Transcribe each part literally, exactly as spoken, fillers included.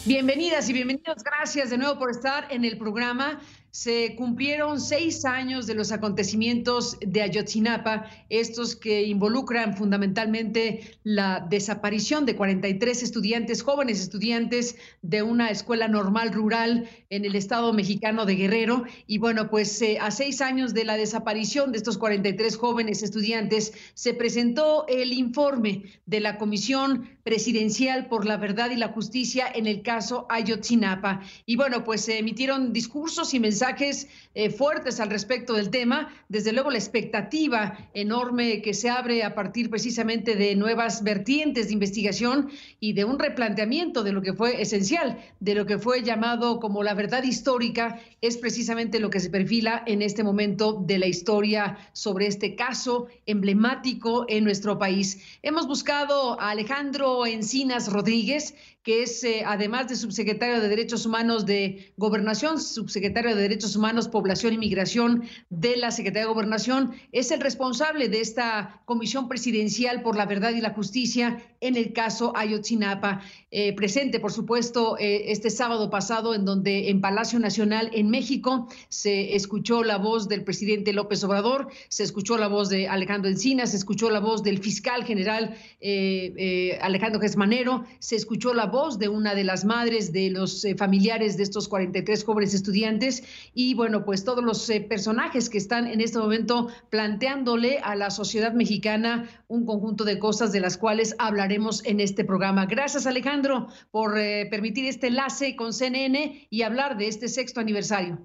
Bienvenidas y bienvenidos. Gracias de nuevo por estar en el programa. Se cumplieron seis años de los acontecimientos de Ayotzinapa, estos que involucran fundamentalmente la desaparición de cuarenta y tres estudiantes, jóvenes estudiantes de una escuela normal rural en el estado mexicano de Guerrero. Y bueno, pues eh, a seis años de la desaparición de estos cuarenta y tres jóvenes estudiantes, se presentó el informe de la Comisión Presidencial por la Verdad y la Justicia en el caso Ayotzinapa. Y bueno, pues se emitieron discursos y mensajes mensajes eh, fuertes al respecto del tema. Desde luego la expectativa enorme que se abre a partir precisamente de nuevas vertientes de investigación y de un replanteamiento de lo que fue esencial, de lo que fue llamado como la verdad histórica, es precisamente lo que se perfila en este momento de la historia sobre este caso emblemático en nuestro país. Hemos buscado a Alejandro Encinas Rodríguez, que es, eh, además de subsecretario de Derechos Humanos de Gobernación, subsecretario de Derechos Humanos, Población y Migración de la Secretaría de Gobernación, es el responsable de esta Comisión Presidencial por la Verdad y la Justicia en el caso Ayotzinapa. Eh, presente, por supuesto, eh, este sábado pasado, en donde en Palacio Nacional en México se escuchó la voz del presidente López Obrador, se escuchó la voz de Alejandro Encinas, se escuchó la voz del fiscal general eh, eh, Alejandro Gesmanero, se escuchó la voz de una de las madres de los eh, familiares de estos cuarenta y tres jóvenes estudiantes y bueno, pues todos los eh, personajes que están en este momento planteándole a la sociedad mexicana un conjunto de cosas de las cuales hablaremos en este programa. Gracias, Alejandro, por eh, permitir este enlace con C N N y hablar de este sexto aniversario.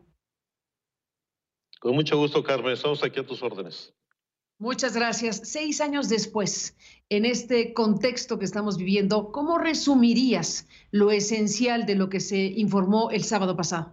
Con mucho gusto, Carmen. Estamos aquí a tus órdenes. Muchas gracias. Seis años después, en este contexto que estamos viviendo, ¿cómo resumirías lo esencial de lo que se informó el sábado pasado?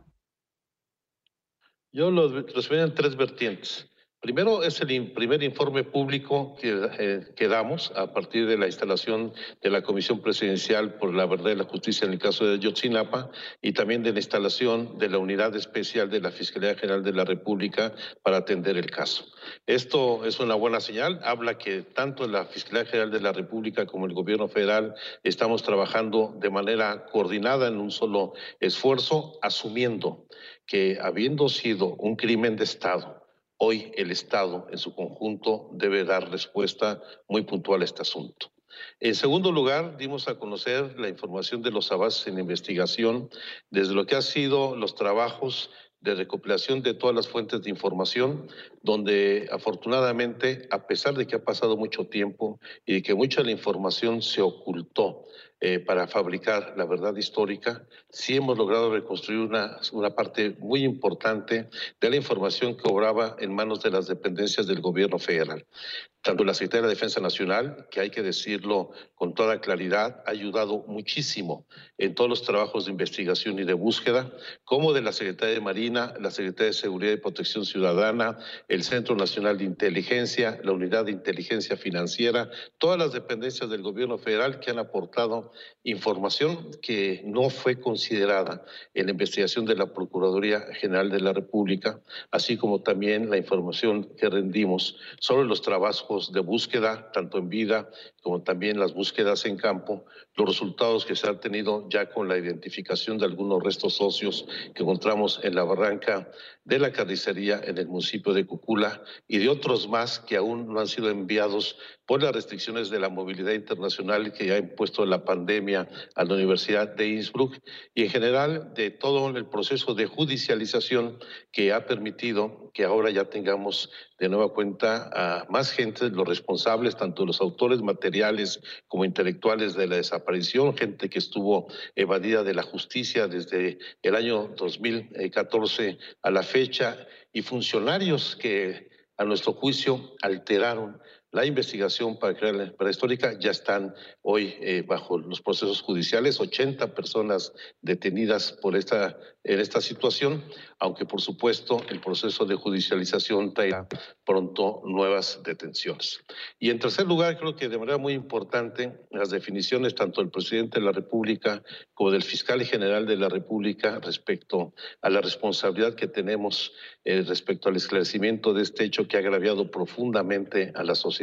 Yo lo resumiría en tres vertientes. Primero es el primer informe público que, eh, que damos a partir de la instalación de la Comisión Presidencial por la Verdad y la Justicia en el caso de Ayotzinapa y también de la instalación de la Unidad Especial de la Fiscalía General de la República para atender el caso. Esto es una buena señal, habla que tanto la Fiscalía General de la República como el Gobierno Federal estamos trabajando de manera coordinada en un solo esfuerzo, asumiendo que habiendo sido un crimen de Estado, hoy el Estado en su conjunto debe dar respuesta muy puntual a este asunto. En segundo lugar, dimos a conocer la información de los avances en investigación desde lo que han sido los trabajos de recopilación de todas las fuentes de información, donde afortunadamente, a pesar de que ha pasado mucho tiempo y de que mucha de la información se ocultó eh, para fabricar la verdad histórica, sí hemos logrado reconstruir una, una parte muy importante de la información que obraba en manos de las dependencias del gobierno federal. Tanto la Secretaría de Defensa Nacional, que hay que decirlo con toda claridad, ha ayudado muchísimo en todos los trabajos de investigación y de búsqueda, como de la Secretaría de Marina, la Secretaría de Seguridad y Protección Ciudadana, el Centro Nacional de Inteligencia, la Unidad de Inteligencia Financiera, todas las dependencias del gobierno federal que han aportado información que no fue considerada en la investigación de la Procuraduría General de la República, así como también la información que rendimos sobre los trabajos de búsqueda, tanto en vida como también las búsquedas en campo, los resultados que se han tenido ya con la identificación de algunos restos óseos que encontramos en la barranca de la carnicería en el municipio de Cocula y de otros más que aún no han sido enviados por las restricciones de la movilidad internacional que ha impuesto la pandemia a la Universidad de Innsbruck y en general de todo el proceso de judicialización que ha permitido que ahora ya tengamos de nueva cuenta a más gente, los responsables, tanto los autores materiales como intelectuales de la desaparición, gente que estuvo evadida de la justicia desde el año dos mil catorce a la fecha y funcionarios que a nuestro juicio alteraron la investigación para crear la verdad histórica, ya están hoy eh, bajo los procesos judiciales, ochenta personas detenidas por esta, en esta situación, aunque por supuesto el proceso de judicialización traerá pronto nuevas detenciones. Y en tercer lugar, creo que de manera muy importante, las definiciones tanto del presidente de la República como del fiscal general de la República respecto a la responsabilidad que tenemos eh, respecto al esclarecimiento de este hecho que ha agraviado profundamente a la sociedad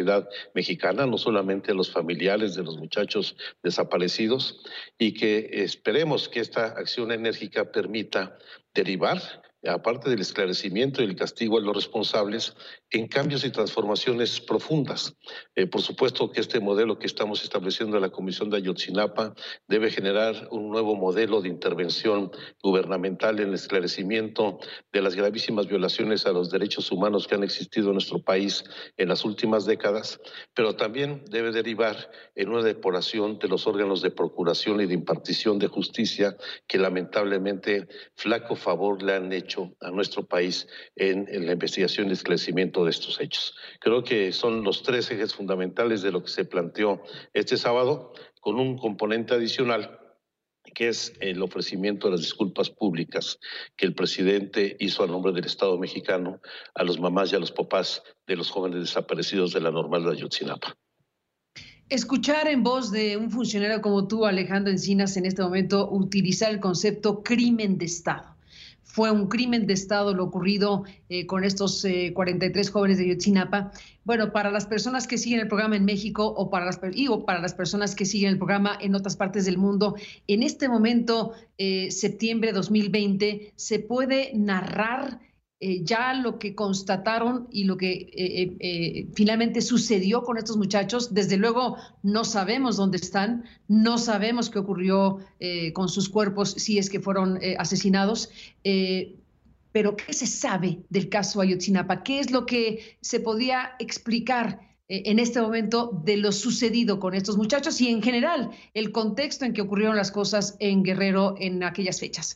sociedad mexicana, no solamente a los familiares de los muchachos desaparecidos, y que esperemos que esta acción enérgica permita derivar, aparte del esclarecimiento y el castigo a los responsables, en cambios y transformaciones profundas. Eh, por supuesto que este modelo que estamos estableciendo en la Comisión de Ayotzinapa debe generar un nuevo modelo de intervención gubernamental en el esclarecimiento de las gravísimas violaciones a los derechos humanos que han existido en nuestro país en las últimas décadas, pero también debe derivar en una depuración de los órganos de procuración y de impartición de justicia que lamentablemente flaco favor le han hecho a nuestro país en, en la investigación y esclarecimiento de estos hechos. Creo que son los tres ejes fundamentales de lo que se planteó este sábado, con un componente adicional que es el ofrecimiento de las disculpas públicas que el presidente hizo a nombre del Estado mexicano a los mamás y a los papás de los jóvenes desaparecidos de la Normal de Ayotzinapa. Escuchar en voz de un funcionario como tú, Alejandro Encinas, en este momento utilizar el concepto crimen de Estado. Fue un crimen de Estado lo ocurrido eh, con estos eh, cuarenta y tres jóvenes de Ayotzinapa. Bueno, para las personas que siguen el programa en México o para las, y, o para las personas que siguen el programa en otras partes del mundo, en este momento, eh, septiembre de dos mil veinte, ¿se puede narrar Eh, ya lo que constataron y lo que eh, eh, finalmente sucedió con estos muchachos? Desde luego no sabemos dónde están, no sabemos qué ocurrió eh, con sus cuerpos si es que fueron eh, asesinados, eh, pero ¿qué se sabe del caso Ayotzinapa? ¿Qué es lo que se podía explicar eh, en este momento de lo sucedido con estos muchachos y en general el contexto en que ocurrieron las cosas en Guerrero en aquellas fechas?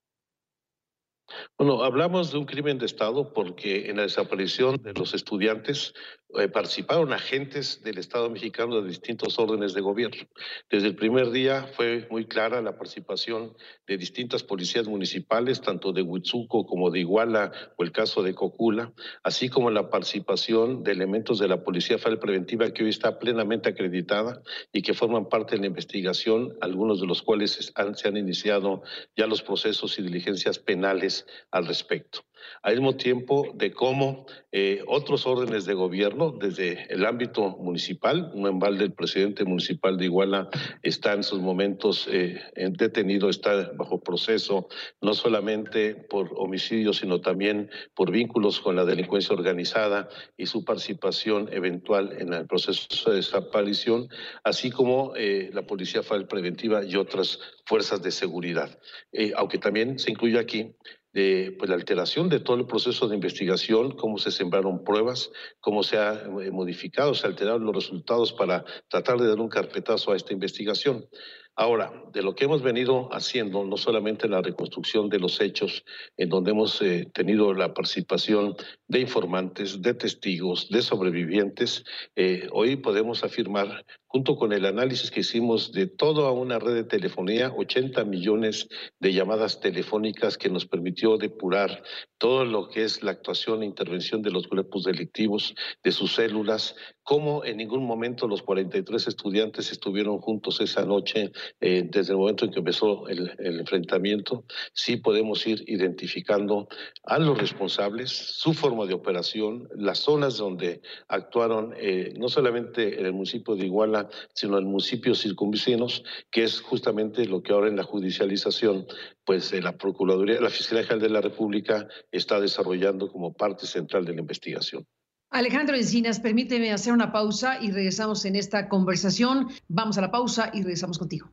Bueno, hablamos de un crimen de Estado porque en la desaparición de los estudiantes eh, participaron agentes del Estado mexicano de distintos órdenes de gobierno. Desde el primer día fue muy clara la participación de distintas policías municipales, tanto de Huitzuco como de Iguala o el caso de Cocula, así como la participación de elementos de la Policía Federal Preventiva que hoy está plenamente acreditada y que forman parte de la investigación, algunos de los cuales han, se han iniciado ya los procesos y diligencias penales al respecto. Al mismo tiempo de cómo eh, otros órdenes de gobierno, desde el ámbito municipal, un embal del presidente municipal de Iguala está en sus momentos eh, detenido, está bajo proceso, no solamente por homicidio, sino también por vínculos con la delincuencia organizada y su participación eventual en el proceso de desaparición, así como eh, la Policía Federal Preventiva y otras fuerzas de seguridad. Eh, aunque también se incluye aquí de pues, la alteración de todo el proceso de investigación, cómo se sembraron pruebas, cómo se ha eh, modificado, se alteraron los resultados para tratar de dar un carpetazo a esta investigación. Ahora, de lo que hemos venido haciendo, no solamente la reconstrucción de los hechos, en donde hemos eh, tenido la participación de informantes, de testigos, de sobrevivientes, eh, hoy podemos afirmar, junto con el análisis que hicimos de toda una red de telefonía, ochenta millones de llamadas telefónicas que nos permitió depurar todo lo que es la actuación e intervención de los grupos delictivos, de sus células, cómo en ningún momento los cuarenta y tres estudiantes estuvieron juntos esa noche, eh, desde el momento en que empezó el, el enfrentamiento. Sí podemos ir identificando a los responsables, su forma de operación, las zonas donde actuaron, eh, no solamente en el municipio de Iguala, sino en municipios circunvecinos, que es justamente lo que ahora en la judicialización, pues eh, la Procuraduría, la Fiscalía General de la República está desarrollando como parte central de la investigación. Alejandro Encinas, permíteme hacer una pausa y regresamos en esta conversación. Vamos a la pausa y regresamos contigo.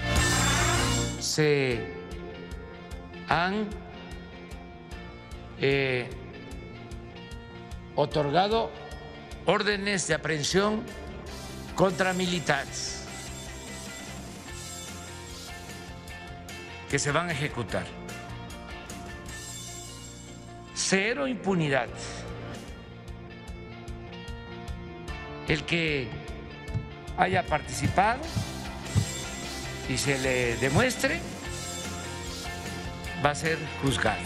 Se han eh, otorgado órdenes de aprehensión contra militares que se van a ejecutar. Cero impunidad. El que haya participado y se le demuestre va a ser juzgado.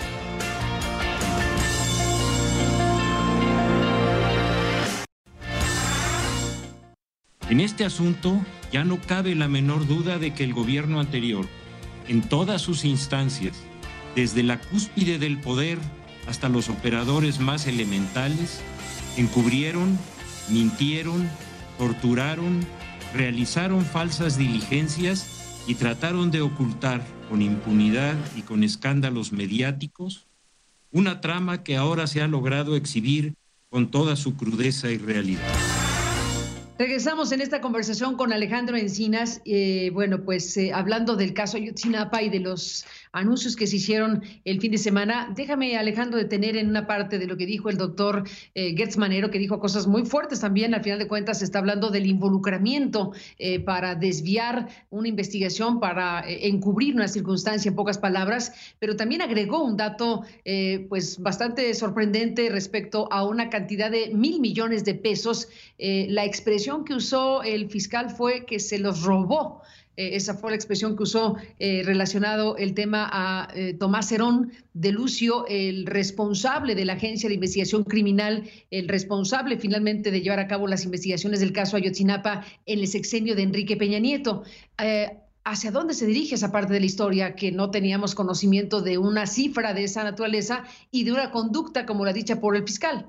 En este asunto ya no cabe la menor duda de que el gobierno anterior, en todas sus instancias, desde la cúspide del poder hasta los operadores más elementales, encubrieron mintieron, torturaron, realizaron falsas diligencias y trataron de ocultar con impunidad y con escándalos mediáticos una trama que ahora se ha logrado exhibir con toda su crudeza y realidad. Regresamos en esta conversación con Alejandro Encinas, eh, bueno, pues eh, hablando del caso Ayotzinapa y de los anuncios que se hicieron el fin de semana. Déjame, Alejandro, detener en una parte de lo que dijo el doctor eh, Gertz Manero, que dijo cosas muy fuertes también. Al final de cuentas se está hablando del involucramiento eh, para desviar una investigación, para eh, encubrir una circunstancia, en pocas palabras, pero también agregó un dato eh, pues bastante sorprendente respecto a una cantidad de mil millones de pesos. Eh, la expresión que usó el fiscal fue que se los robó. Eh, esa fue la expresión que usó eh, relacionado el tema a eh, Tomás Herón de Lucio, el responsable de la Agencia de Investigación Criminal, el responsable finalmente de llevar a cabo las investigaciones del caso Ayotzinapa en el sexenio de Enrique Peña Nieto. Eh, ¿Hacia dónde se dirige esa parte de la historia que no teníamos conocimiento de una cifra de esa naturaleza y de una conducta como la dicha por el fiscal?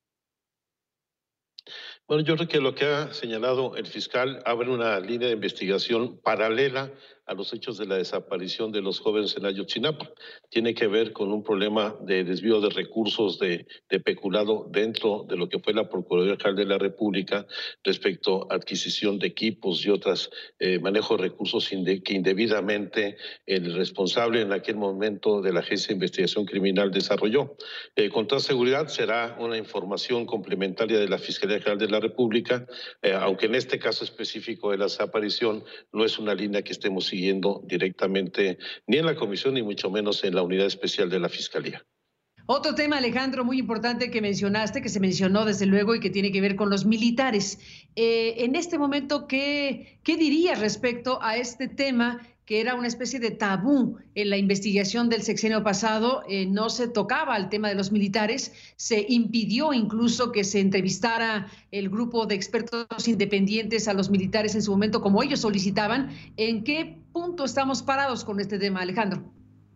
Bueno, yo creo que lo que ha señalado el fiscal abre una línea de investigación paralela a los hechos de la desaparición de los jóvenes en Ayotzinapa. Tiene que ver con un problema de desvío de recursos de, de peculado dentro de lo que fue la Procuraduría General de la República respecto a adquisición de equipos y otras eh, manejo de recursos inde, que indebidamente el responsable en aquel momento de la Agencia de Investigación Criminal desarrolló. Eh, con toda seguridad será una información complementaria de la Fiscalía General de la República, eh, aunque en este caso específico de la desaparición no es una línea que estemos siguiendo siguiendo directamente ni en la comisión ni mucho menos en la unidad especial de la Fiscalía. Otro tema, Alejandro, muy importante que mencionaste, que se mencionó desde luego y que tiene que ver con los militares. Eh, en este momento, ¿qué, qué dirías respecto a este tema que era una especie de tabú en la investigación del sexenio pasado? Eh, no se tocaba el tema de los militares, se impidió incluso que se entrevistara el grupo de expertos independientes a los militares en su momento, como ellos solicitaban. ¿En qué punto estamos parados con este tema, Alejandro?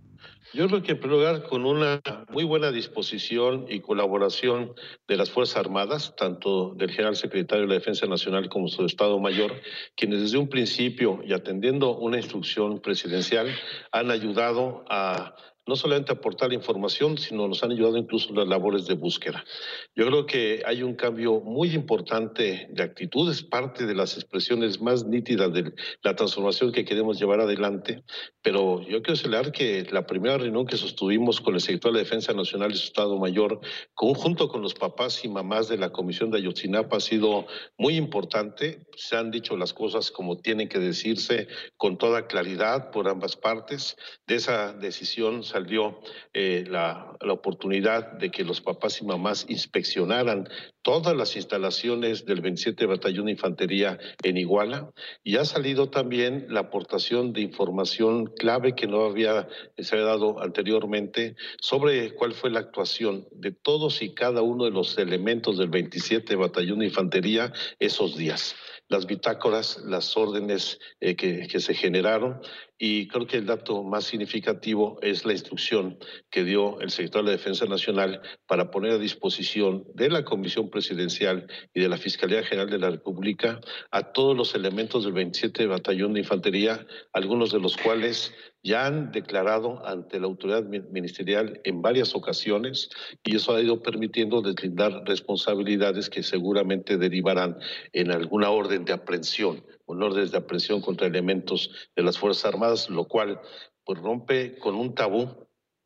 Yo creo que en primer lugar con una muy buena disposición y colaboración de las Fuerzas Armadas, tanto del General Secretario de la Defensa Nacional como su Estado Mayor, quienes desde un principio y atendiendo una instrucción presidencial han ayudado a no solamente aportar información, sino nos han ayudado incluso en las labores de búsqueda. Yo creo que hay un cambio muy importante de actitud, es parte de las expresiones más nítidas de la transformación que queremos llevar adelante, pero yo quiero señalar que la primera reunión que sostuvimos con el secretario de la Defensa Nacional y su Estado Mayor, conjunto con los papás y mamás de la Comisión de Ayotzinapa, ha sido muy importante. Se han dicho las cosas como tienen que decirse, con toda claridad por ambas partes. De esa decisión salió eh, la, la oportunidad de que los papás y mamás inspeccionaran todas las instalaciones del veintisiete Batallón de Infantería en Iguala, y ha salido también la aportación de información clave que no había, se había dado anteriormente sobre cuál fue la actuación de todos y cada uno de los elementos del veintisiete Batallón de Infantería esos días. Las bitácoras, las órdenes eh, que, que se generaron, y creo que el dato más significativo es la instrucción que dio el secretario de la Defensa Nacional para poner a disposición de la Comisión Presidencial y de la Fiscalía General de la República a todos los elementos del veintisiete Batallón de Infantería, algunos de los cuales ya han declarado ante la autoridad ministerial en varias ocasiones, y eso ha ido permitiendo deslindar responsabilidades que seguramente derivarán en alguna orden de aprehensión, un orden de aprehensión contra elementos de las Fuerzas Armadas, lo cual pues rompe con un tabú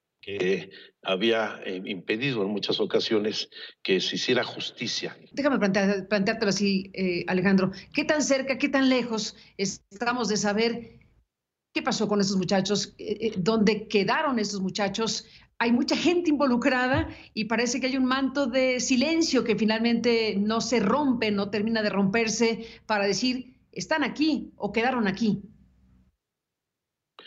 que había eh, impedido en muchas ocasiones que se hiciera justicia. Déjame plantear, planteártelo así, eh, Alejandro. ¿Qué tan cerca, qué tan lejos estamos de saber qué pasó con esos muchachos? Eh, ¿Dónde quedaron esos muchachos? Hay mucha gente involucrada y parece que hay un manto de silencio que finalmente no se rompe, no termina de romperse para decir, están aquí o quedaron aquí.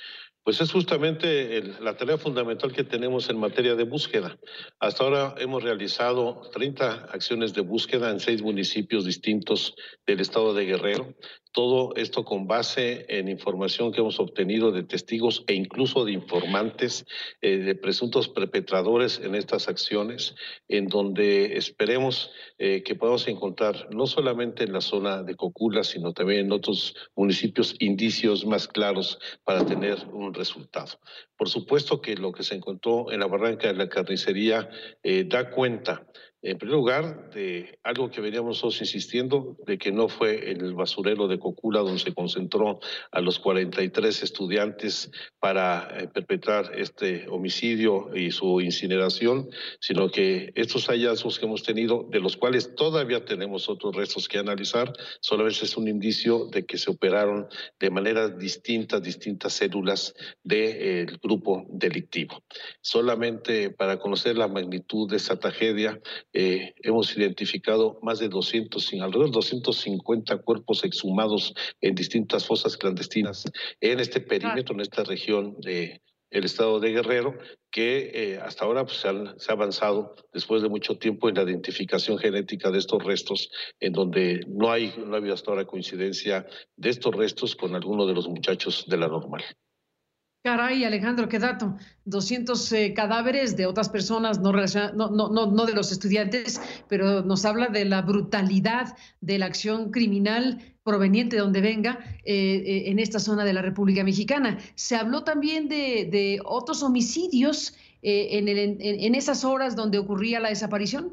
Pues es justamente el, la tarea fundamental que tenemos en materia de búsqueda. Hasta ahora hemos realizado treinta acciones de búsqueda en seis municipios distintos del estado de Guerrero. Todo esto con base en información que hemos obtenido de testigos e incluso de informantes, eh, de presuntos perpetradores en estas acciones, en donde esperemos eh, que podamos encontrar no solamente en la zona de Cocula, sino también en otros municipios indicios más claros para tener un resultado. Por supuesto que lo que se encontró en la Barranca de la Carnicería eh, da cuenta, en primer lugar, de algo que veníamos nosotros insistiendo, de que no fue en el basurero de Cocula donde se concentró a los cuarenta y tres estudiantes para eh, perpetrar este homicidio y su incineración, sino que estos hallazgos que hemos tenido, de los cuales todavía tenemos otros restos que analizar, solamente es un indicio de que se operaron de manera distinta, distintas células del de, eh, grupo delictivo. Solamente para conocer la magnitud de esta tragedia, Eh, hemos identificado más de doscientos, alrededor de doscientos cincuenta cuerpos exhumados en distintas fosas clandestinas en este perímetro, en esta región de el estado de Guerrero, que eh, hasta ahora pues, se, han, se ha avanzado después de mucho tiempo en la identificación genética de estos restos, en donde no hay, no ha habido hasta ahora coincidencia de estos restos con alguno de los muchachos de la normal. Caray, Alejandro, qué dato. doscientos eh, cadáveres de otras personas, no, no, no, no de los estudiantes, pero nos habla de la brutalidad de la acción criminal proveniente de donde venga eh, eh, en esta zona de la República Mexicana. Se habló también de, de otros homicidios eh, en, el, en, en esas horas donde ocurría la desaparición.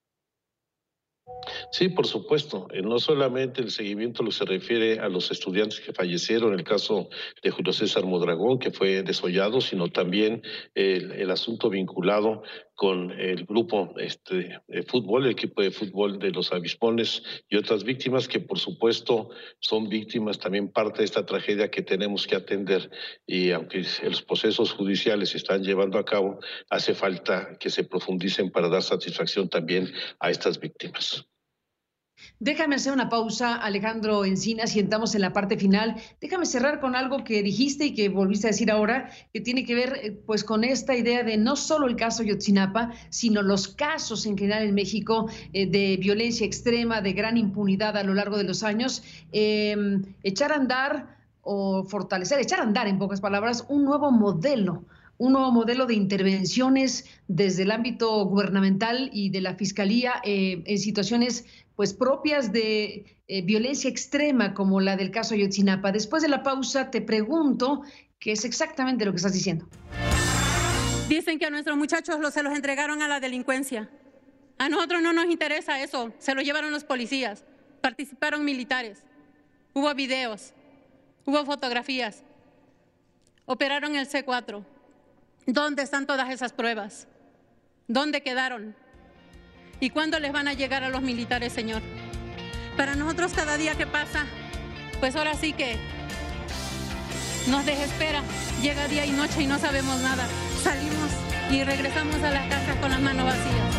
Sí, por supuesto. No solamente el seguimiento lo se refiere a los estudiantes que fallecieron, en el caso de Julio César Mondragón, que fue desollado, sino también el, el asunto vinculado con el grupo este, de fútbol, el equipo de fútbol de los Avispones y otras víctimas que, por supuesto, son víctimas también parte de esta tragedia que tenemos que atender. Y aunque los procesos judiciales se están llevando a cabo, hace falta que se profundicen para dar satisfacción también a estas víctimas. Déjame hacer una pausa, Alejandro Encinas, y entramos en la parte final. Déjame cerrar con algo que dijiste y que volviste a decir ahora, que tiene que ver pues con esta idea de no solo el caso Ayotzinapa, sino los casos en general en México eh, de violencia extrema, de gran impunidad a lo largo de los años. Eh, echar a andar o fortalecer, echar a andar en pocas palabras, un nuevo modelo. un nuevo modelo de intervenciones desde el ámbito gubernamental y de la Fiscalía eh, en situaciones pues propias de eh, violencia extrema como la del caso Ayotzinapa. Después de la pausa te pregunto qué es exactamente lo que estás diciendo. Dicen que a nuestros muchachos los, se los entregaron a la delincuencia. A nosotros no nos interesa eso, se lo llevaron los policías, participaron militares, hubo videos, hubo fotografías, operaron el C cuatro. ¿Dónde están todas esas pruebas? ¿Dónde quedaron? ¿Y cuándo les van a llegar a los militares, señor? Para nosotros cada día que pasa, pues ahora sí que nos desespera. Llega día y noche y no sabemos nada. Salimos y regresamos a las casas con las manos vacías.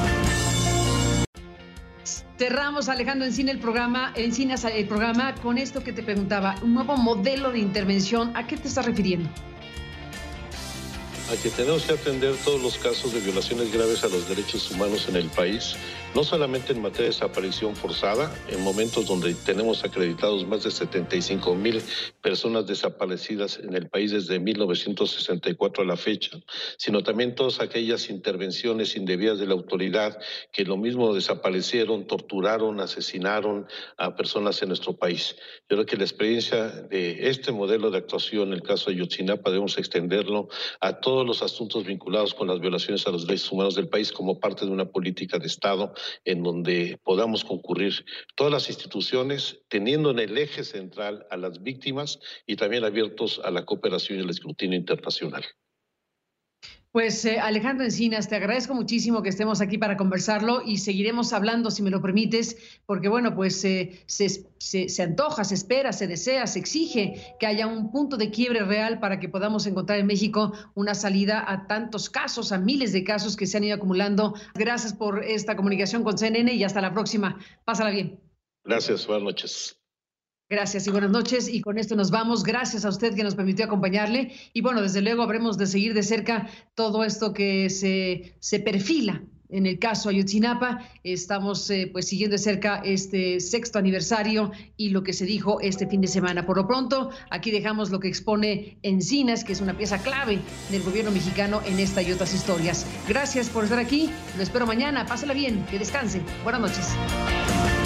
Cerramos, Alejandro Encina, el programa, Encinas, el programa con esto que te preguntaba, un nuevo modelo de intervención. ¿A qué te estás refiriendo? A que tenemos que atender todos los casos de violaciones graves a los derechos humanos en el país, no solamente en materia de desaparición forzada, en momentos donde tenemos acreditados más de setenta y cinco mil personas desaparecidas en el país desde mil novecientos sesenta y cuatro a la fecha, sino también todas aquellas intervenciones indebidas de la autoridad que lo mismo desaparecieron, torturaron, asesinaron a personas en nuestro país. Yo creo que la experiencia de este modelo de actuación, en el caso de Ayotzinapa, debemos extenderlo a todos los asuntos vinculados con las violaciones a los derechos humanos del país como parte de una política de Estado en donde podamos concurrir todas las instituciones teniendo en el eje central a las víctimas y también abiertos a la cooperación y el escrutinio internacional. Pues eh, Alejandro Encinas, te agradezco muchísimo que estemos aquí para conversarlo y seguiremos hablando, si me lo permites, porque bueno, pues eh, se, se, se antoja, se espera, se desea, se exige que haya un punto de quiebre real para que podamos encontrar en México una salida a tantos casos, a miles de casos que se han ido acumulando. Gracias por esta comunicación con C N N y hasta la próxima. Pásala bien. Gracias, buenas noches. Gracias y buenas noches. Y con esto nos vamos. Gracias a usted que nos permitió acompañarle. Y bueno, desde luego habremos de seguir de cerca todo esto que se, se perfila en el caso Ayotzinapa. Estamos eh, pues siguiendo de cerca este sexto aniversario y lo que se dijo este fin de semana. Por lo pronto, aquí dejamos lo que expone Encinas, que es una pieza clave del gobierno mexicano en esta y otras historias. Gracias por estar aquí. Lo espero mañana. Pásala bien. Que descanse. Buenas noches.